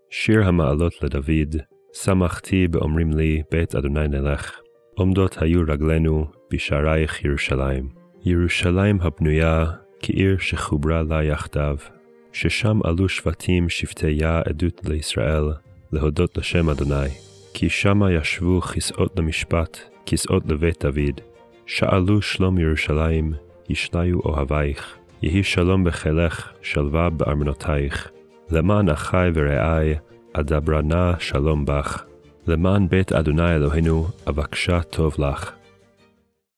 שיר המעלות לדוד, שמחתי באומרים לי בית אדוני נלך. עומדות היו רגלינו בשערייך ירושלים. ירושלים הבנויה כעיר שחוברה לה יחדיו, ששם עלו שבטים שבטיה עדות לישראל, להודות לשם אדוני. כי שמה ישבו כסאות למשפט, כסאות לבית דוד. שאלו שלום ירושלים, ישליו אוהבייך. יהי שלום בחילך, שלווה בארמנותייך. למען אחי ורעי, אדברה נא שלום בך. למען בית אדוני אלוהינו, אבקשה טוב לך.